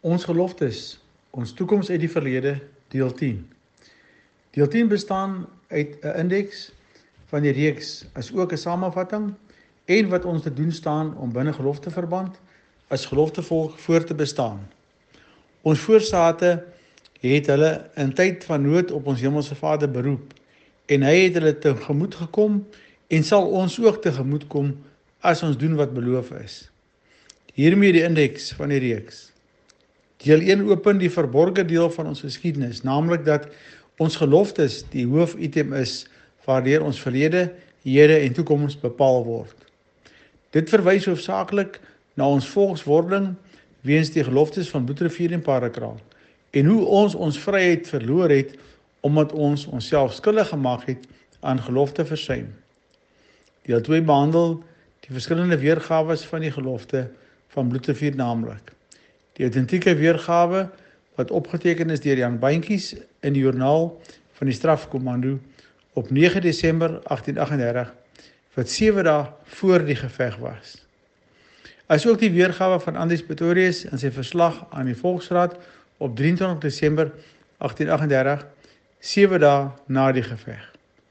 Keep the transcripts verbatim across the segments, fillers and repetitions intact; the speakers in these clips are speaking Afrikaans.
Ons geloftes, ons toekoms uit die verlede, deel tien. Deel tien bestaan uit 'n indeks van die reeks, as ook 'n samevatting en wat ons te doen staan om binne gelofteverband as geloftevolk voor te bestaan. Ons voorsate het hulle in tyd van nood op ons Hemelse Vader beroep en hy het hulle tegemoet gekom en sal ons ook tegemoet kom as ons doen wat beloof is. Hiermee die indeks van die reeks. Deel een open die verborgde deel van ons geskiedenis, naamlik dat ons geloftes die hoofitem is waardeur ons verlede, hede en toekoms bepaal word. Dit verwys hoofsaaklik na ons volkswording weens die geloftes van Bloedrivier en Parakraal en hoe ons ons vryheid verloor het omdat ons onsself skuldig gemaak het aan gelofte versuim. Deel twee behandel die verskillende weergawe van die gelofte van Bloedrivier, naamlik die autentieke weergawe wat opgeteken is deur Jan Bantjies in die joernaal van die strafkommando op nege Desember agtien agt en dertig, wat sewe dae voor die geveg was. As ook die weergawe van Andries Pretorius in sy verslag aan die Volksraad op drie en twintig Desember agtien agt en dertig, sewe dae na die geveg.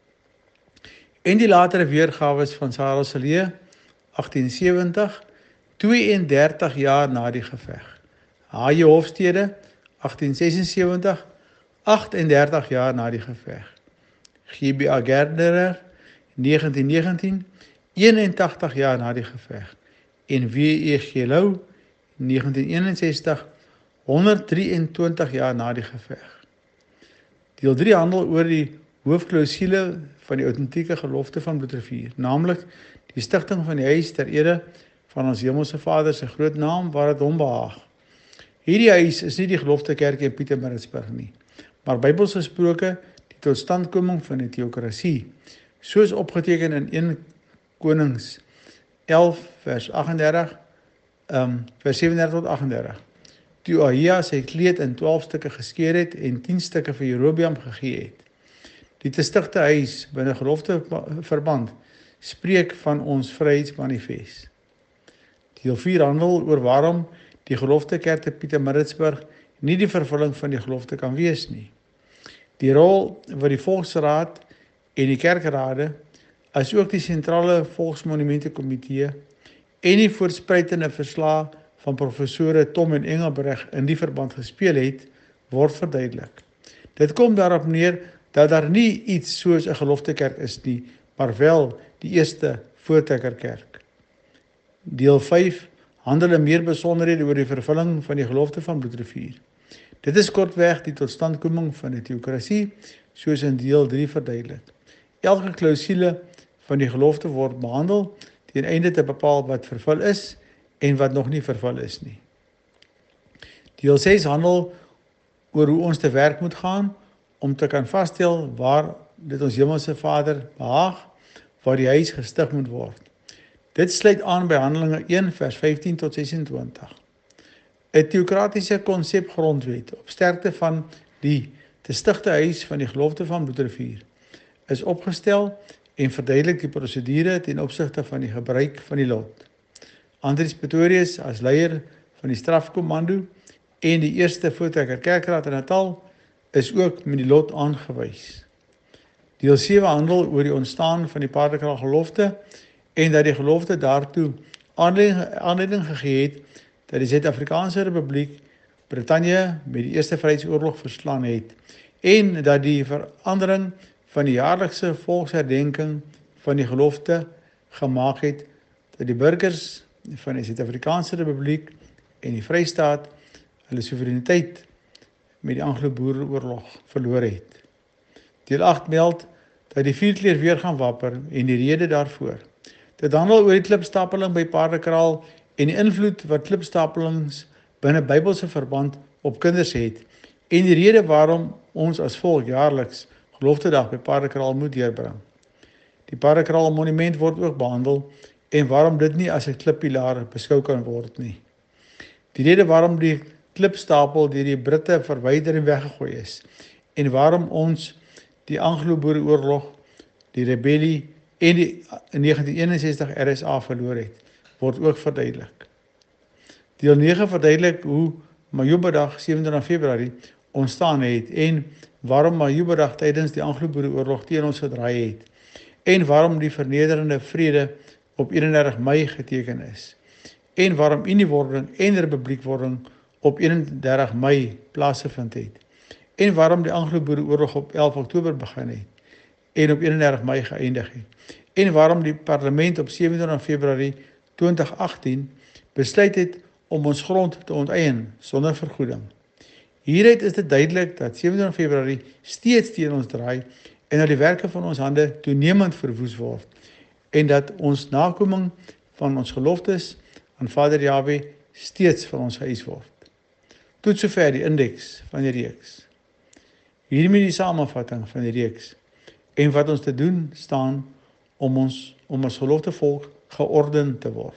En die latere weergawes van Sarah Silje, agtien sewentig, twee en dertig jaar na die geveg. H J Hofstede, agtien sesensewentig, agt en dertig jaar na die geveg. G B A Gardner, negentien negentien, een en tagtig jaar na die geveg. En W E G Lou, negentien eenensestig, honderd drie en twintig jaar na die geveg. Deel drie handel oor die hoofklausule van die autentieke gelofte van Bloedrivier, naamlik die stigting van die huis ter ere van ons Hemelse Vader se groot naam waar dit hom behaag. Hierdie huis is nie die gelofte kerk in Pietermaritzburg nie, maar Bybels gesproke die totstandkoming van die teokrasie, soos opgeteken in een Konings elf vers agt en dertig, um, vers sewe en dertig tot agt en dertig. Toe Ahia sy kleed in twaalf stukke geskeur het en tien stukke vir Jerobeam gegee het. Die te stigte huis binne gelofteverband spreek van ons vryheidsmanifest. Deel vier handel oor waarom die gelofte kerk te Pietermaritzburg nie die vervulling van die gelofte kan wees nie. Die rol wat die Volksraad en die kerkrade, as ook die sentrale volksmonumentekomitee en die voorspruitende verslae van professore Tom en Engelbreg in die verband gespeel het, word verduidelik. Dit kom daarop neer dat daar nie iets soos 'n gelofte kerk is nie, maar wel die eerste voortrekkerkerk. Deel vyf handel in meer besonderhede oor die vervulling van die gelofte van Bloedrivier. Dit is kortweg die totstandkoming van die teokrasie, soos in deel drie verduidelik. Elke klausule van die gelofte word behandel ten einde te bepaal wat vervul is en wat nog nie vervul is nie. Deel ses handel oor hoe ons te werk moet gaan om te kan vasstel waar dit ons Hemelse Vader behaag, waar die huis gestig moet word. Dit sluit aan by Handelinge een vers vyftien tot sesentwintig. 'n Teokratiese konsep grondwet op sterkte van die te stigte huis van die gelofte van Bloedrivier is opgestel en verduidelik die prosedure ten opsigte van die gebruik van die lot. Andries Pretorius as leier van die strafkommando en die eerste voortrekker kerkraad in Natal is ook met die lot aangewys. Deel sewe handel oor die ontstaan van die Parakraal gelofte en dat die gelofte daartoe aanleiding, aanleiding gegee het dat die Suid-Afrikaanse Republiek Brittanje met die Eerste Vryheidsoorlog verslaan het en dat die verandering van die jaarlikse volksherdenking van die gelofte gemaak het dat die burgers van die Suid-Afrikaanse Republiek en die Vrystaat hulle soewereiniteit met die Anglo-Boereoorlog verloor het. Deel agt meld dat die vierkleur weer gaan wapper en die rede daarvoor. Dit handel oor die klipstapeling by Parakraal en die invloed wat klipstapelings binne Bybelse verband op kinders het en die rede waarom ons as volk jaarliks geloftedag by Parakraal moet deurbring. Die Parakraal monument word ook behandel en waarom dit nie as 'n klippilaar beskou kan word nie. Die rede waarom die klipstapel deur die Britte verwyder en weggegooi is en waarom ons die Anglo-Boereoorlog, die rebellie en die in negentien eenensestig R S A verloor het, word ook verduidelik. Deel nege verduidelik hoe Majuba-dag sewe en twintig Februarie ontstaan het en waarom Majuba-dag tydens die Anglo-Boereoorlog teen ons gedraai het en waarom die vernederende vrede op een en dertig Mei geteken is en waarom Uniewording en Republiekwording op een en dertig Mei plaasgevind het en waarom die Anglo-Boereoorlog op elf Oktober begin het en op een en dertig Mei geëindig het en waarom die parlement op sewe en twintig Februarie twintig agtien besluit het om ons grond te onteien sonder vergoeding. Hieruit is dit duidelik dat sewe en twintig Februarie steeds teen ons draai en dat die werke van ons hande toenemend verwoes word en dat ons nakoming van ons geloftes aan Vader Jahwe steeds van ons geëis word. Tot sover die indeks van die reeks. Hiermee die samevatting van die reeks en wat ons te doen staan om ons om ons gelofte volk georden te word.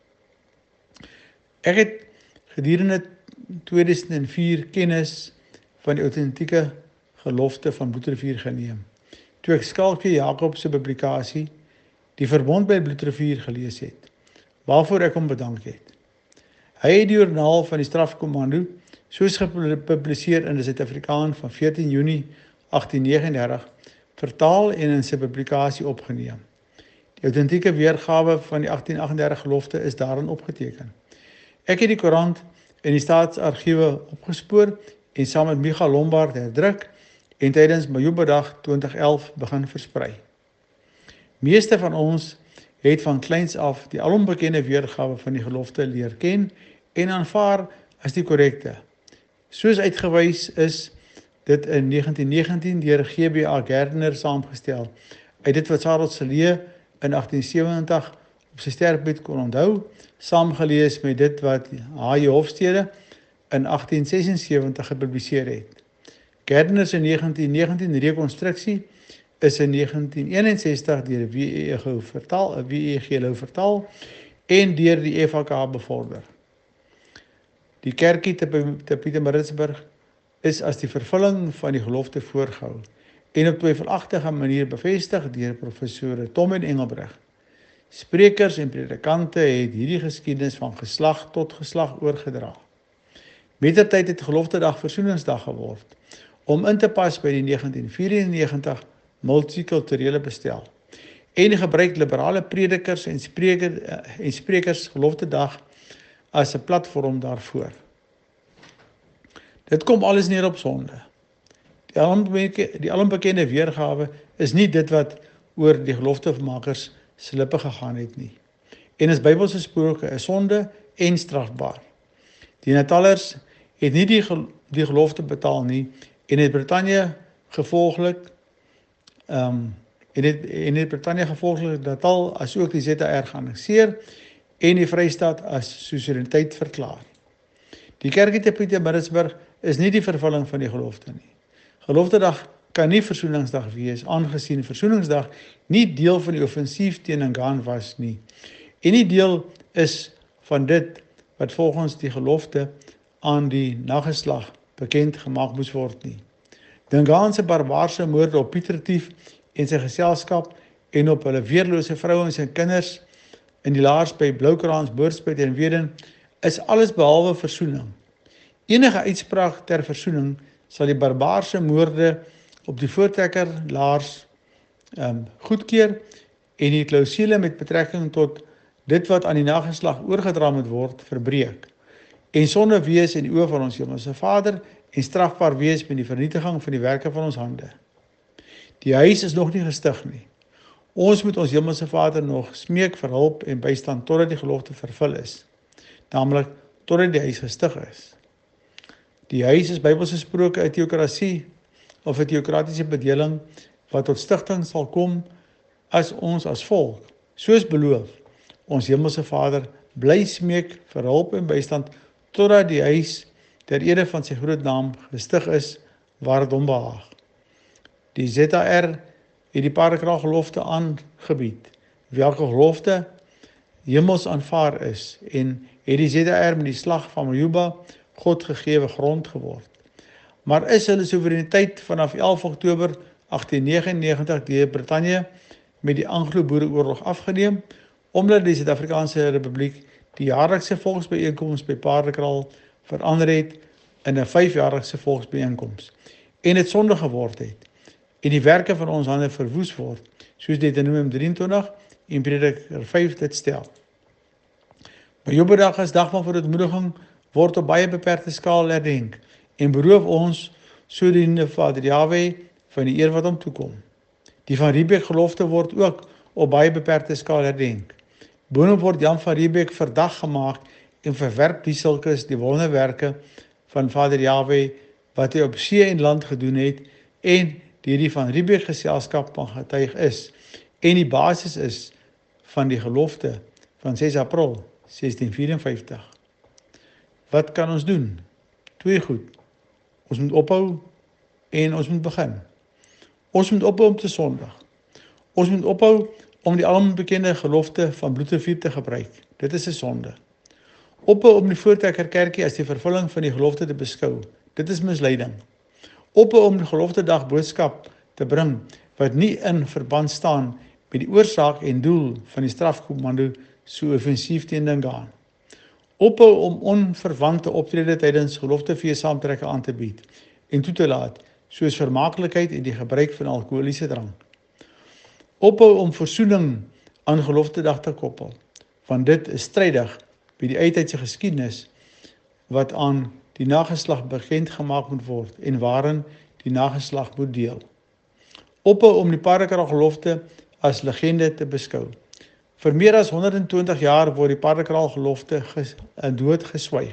Ek het gedurende tweeduisend vier kennis van die autentieke gelofte van Bloedrivier geneem, toe ek Skalkie Jakob se publikasie Die Verbond by Bloedrivier gelees het, waarvoor ek hom bedank het. Hy het die joernaal van die strafkommando soos gepubliseer in die Suid-Afrikaan van veertien Junie agtien vyf negentig vertaal en in sy publikasie opgeneem. Die autentieke weergawe van die agtien agt en dertig gelofte is daarin opgeteken. Ek het die koerant in die staatsargiewe opgespoor en saam met Micha Lombard herdruk en tydens Majuba-dag twintig elf begin versprei. Meeste van ons het van kleins af die alombekende weergawe van die gelofte leer ken en aanvaar as die korrekte. Soos uitgewys is dit in negentien negentien deur G B A Gardner saamgestel, uit dit wat Sarel Celee in agtien sewentig op sy sterfbed kon onthou, saamgelees met dit wat H J Hofstede in agtien sesensewentig gepubliseer het. Gardner se negentien negentien rekonstruksie is in negentien eenensestig deur W E G vertaal, W E G Lou vertaal en deur die F H K bevorder. Die kerkie te, te Pietermaritzburg is as die vervulling van die gelofte voorgehou en op twyfelagtige manier bevestig deur professore Tom en Engelbreg. Sprekers en predikante het hierdie geskiedenis van geslag tot geslag oorgedra. Mettertyd het Geloftedag Versoeningsdag geword, om in te pas by die negentien vyfennegentig multikulturele bestel. En gebruik liberale predikers en, spreker, en sprekers Geloftedag as 'n platform daarvoor. Dit kom alles neer op sonde. Die alombekende, die alombekende weergawe is nie dit wat oor die geloftemakers se lippe gegaan het nie. En is Bybels gesproke is sonde en strafbaar. Die Natalers het nie die, gel die gelofte betaal nie en het Brittanje gevolglik um, en het, en het Brittanje gevolglik Natal as ook die Z R geannexeer en die Vrystaat as soewereiniteit verklaar. Die kerkie te Pietermaritzburg is nie die vervulling van die gelofte nie. Geloftedag kan nie Versoeningsdag wees, aangesien Versoeningsdag nie deel van die offensief teen Ngan was nie, en nie deel is van dit wat volgens die gelofte aan die nageslag bekend gemaak moes word nie. Ngan se barbaarse moorde op Piet Retief en sy geselskap en op hulle weerlose vrouens en kinders in die laars by Bloukraans, Boorspruit en Weden is alles behalwe versoening. Enige uitspraak ter versoening sal die barbaarse moorde op die voortrekker laars um, goedkeur en die klousule met betrekking tot dit wat aan die nageslag oorgedra moet word verbreek en sonde wees in die oë van ons Hemelse Vader en strafbaar wees met die vernietiging van die werke van ons hande. Die huis is nog nie gestig nie. Ons moet ons Hemelse Vader nog smeek vir hulp en bystand totdat die gelofte vervul is, naamlik totdat die huis gestig is. Die huis is Bybels gesproke 'n teokrasie of 'n teokratiese bedeling wat tot stigting sal kom as ons as volk, soos beloof, ons Hemelse Vader bly smeek vir hulp en bystand totdat die huis ter ere van sy groot naam gestig is waar dit hom behaag. Die Z R het die paardekraal gelofte aangebied, welke gelofte hemels aanvaar is en het die Z R met die slag van Majuba God gegewe grond geword. Maar is hulle soewereiniteit vanaf elf Oktober agtien negenennegentig deur Brittanje met die Anglo-Boereoorlog afgeneem, omdat die Suid-Afrikaanse Republiek die jaarlikse volksbyeenkoms by Paardekraal verander het in 'n vyfjarige volksbijeenkoms en dit sonde geword het en die werke van ons hande verwoes word, soos Deuteronomium drieëntwintig en Prediker vyf dit stel. Maar Jobedag as dag van verootmoediging word op baie beperkte skaal herdenk en beroof ons sodoende Vader Jahwe van die eer wat hom toekom. Die van Riebeeck gelofte word ook op baie beperkte skaal herdenk. Boonop word Jan van Riebeeck verdag gemaak en verwerp die sulkes die wonderwerke van Vader Jahwe wat hy op see en land gedoen het en deur die van Riebeeck geselskap van getuig is en die basis is van die gelofte van ses April sestien vyerenvyftig. Wat kan ons doen? Twee goed. Ons moet ophou en ons moet begin. Ons moet ophou om te sondig. Ons moet ophou om die alombekende gelofte van bloedrivier te gebruik. Dit is 'n sonde. Ophou om die Voortrekker Kerkie as die vervulling van die gelofte te beskou. Dit is misleiding. Ophou om die geloftedag boodskap te bring wat nie in verband staan met die oorsaak en doel van die strafkommando so offensief teen Dingaan. Ophou om onverwante optrede tydens geloftefees saamtrekke aan te bied en toe te laat, soos vermaaklikheid en die gebruik van alkoholiese drank. Ophou om versoening aan geloftedag te koppel, want dit is strydig met die uittydse geskiedenis wat aan die nageslag bekend gemaak moet word en waarin die nageslag moet deel. Ophou om die Paardekraal gelofte as legende te beskou. Vir meer as honderd en twintig jaar word die Paardekraal gelofte ges, dood geswyg.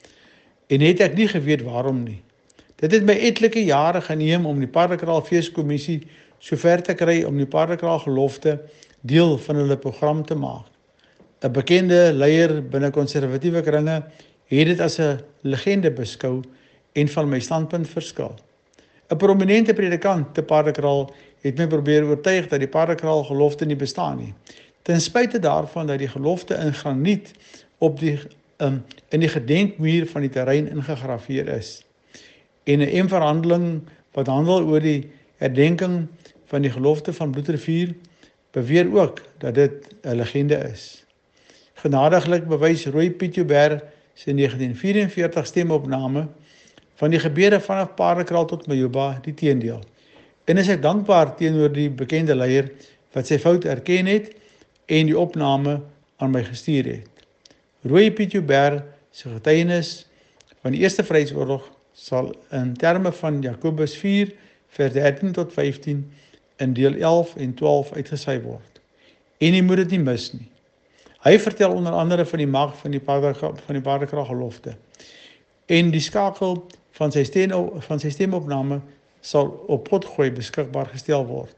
En het ek nie geweet waarom nie. Dit het my etlike jare geneem om die Paardekraal Feeskommissie sover te kry om die Paardekraal gelofte deel van hulle program te maak. 'n Bekende leier binne konservatiewe kringe het dit as 'n legende beskou en van my standpunt verskil. 'n Prominente predikant te Paardekraal het my probeer oortuig dat die Paardekraal gelofte nie bestaan nie. Ten spyte daarvan dat die gelofte in graniet op die um, in die gedenkmuur van die terrein ingegrafeer is. En 'n M-verhandeling wat handel oor die herdenking van die gelofte van Bloedrivier beweer ook dat dit 'n legende is. Genadiglik bewys Roy Piet Joubert sy negentien vyerenveertig stemopname van die gebeure vanaf Paardekraal tot Majuba die teendeel. En is ek dankbaar teenoor die bekende leier wat sy fout erken het en die opname aan my gestuur het. Roy Piet Joubert se getuienis van die Eerste Vryheidsoorlog sal in terme van Jakobus vier vers dertien tot vyftien in deel elf en twaalf uitgesaai word. En jy moet dit nie mis nie. Hy vertel onder andere van die mag van die Paardekraal van die Paardekraal gelofte. En die skakel van sy stem van sy stemopname sal op Potgooi beskikbaar gestel word.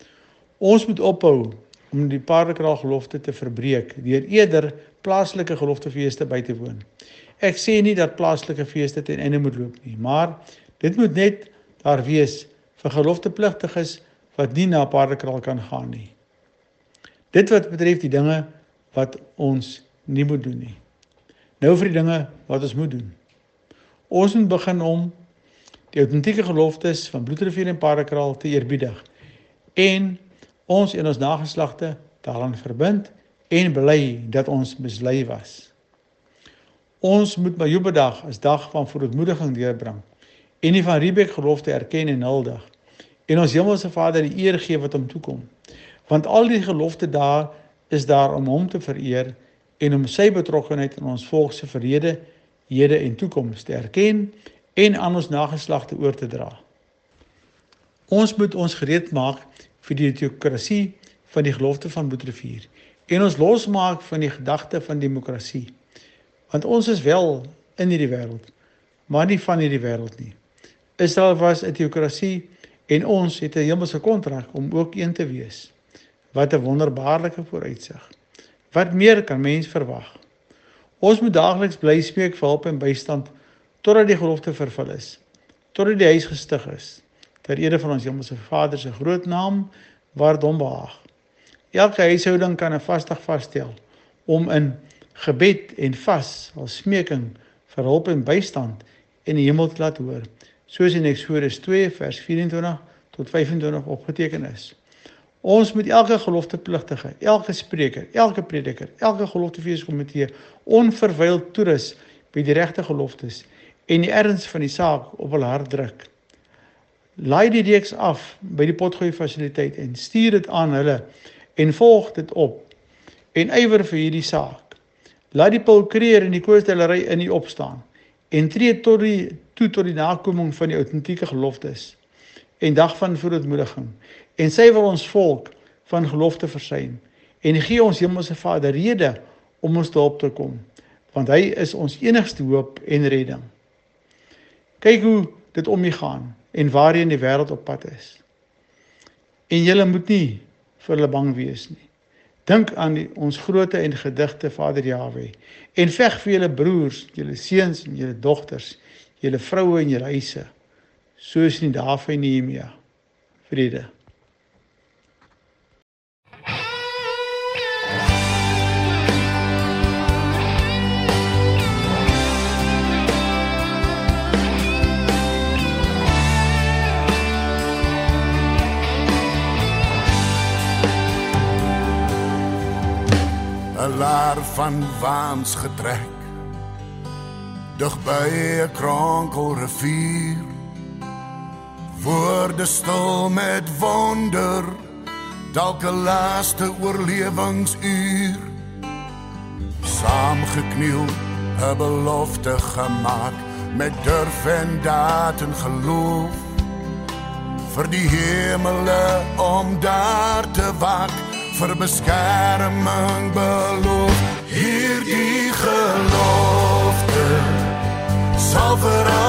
Ons moet ophou om die Paardekraal gelofte te verbreek deur eerder plaaslike geloftefeeste by te woon. Ek sê nie dat plaaslike feeste ten einde moet loop nie, maar dit moet net daar wees vir geloftepligtiges wat nie na Paardekraal kan gaan nie. Dit wat betref die dinge wat ons nie moet doen nie. Nou vir die dinge wat ons moet doen. Ons moet begin om die autentieke geloftes van Bloedrivier en Paardekraal te eerbiedig en ons en ons nageslagte daaraan verbind en bely dat ons mislei was. Ons moet Majubadag as dag van verootmoediging deurbring en die van Riebeeck gelofte erken en huldig en ons Hemelse Vader die eer gee wat hom toekom. Want al die gelofte daar is daar om hom te vereer en om sy betrokkenheid in ons volk se verlede, hede en toekoms te erken en aan ons nageslagte oor te dra. Ons moet ons gereed maak vir die teokrasie van die gelofte van Bloedrivier en ons losmaak van die gedagte van demokrasie. Want ons is wel in hierdie wêreld, maar nie van hierdie wêreld nie. Israel was 'n teokrasie en ons het 'n hemelse kontrak om ook een te wees. Wat 'n wonderbaarlike vooruitsig. Wat meer kan mens verwag? Ons moet daagliks bly smeek vir hulp en bystand totdat die gelofte vervul is, totdat die huis gestig is, ter ere van ons Hemelse Vader se groot naam, waar dit hom behaag. Elke huishouding kan 'n vasdag vasstel om in gebed en vas as smeking vir hulp en bystand in die hemel te laat hoor, soos in Eksodus twee vers vyerentwintig tot vyfentwintig opgeteken is. Ons moet elke geloftepligtige, elke spreker, elke prediker, elke geloftefeeskomitee onverwyld toerus by die regte geloftes en die erns van die saak op hul hart druk. Laai die reeks af by die potgooi fasiliteit en stuur dit aan hulle en volg dit op en ywer vir hierdie saak. Laat die pulkreer en die koosdellery in u opstaan en tree tot die, toe tot die nakoming van die autentieke geloftes en dag van verootmoediging en suiwer ons volk van gelofte versuim en gee ons Hemelse Vader rede om ons te hulp te kom, want hy is ons enigste hoop en redding. Kyk hoe dit om u gaan en waarheen die wêreld op pad is. En julle moet nie vir hulle bang wees nie. Dink aan die, ons groote en gedigte Vader Jahwe en veg vir julle broers, julle seuns en julle dogters, julle vroue en julle huise, soos in die dae van Nehemia. Vrede. Een laar van waans getrek, dig by 'n kronkelrivier, woorde stil met wonder, dalk 'n laaste oorlewingsuur, saam gekniel, 'n belofte gemaak, met durf en daad en geloof, vir die hemele om daar te waak, vir beskerming beloof. Hierdie gelofte sal vir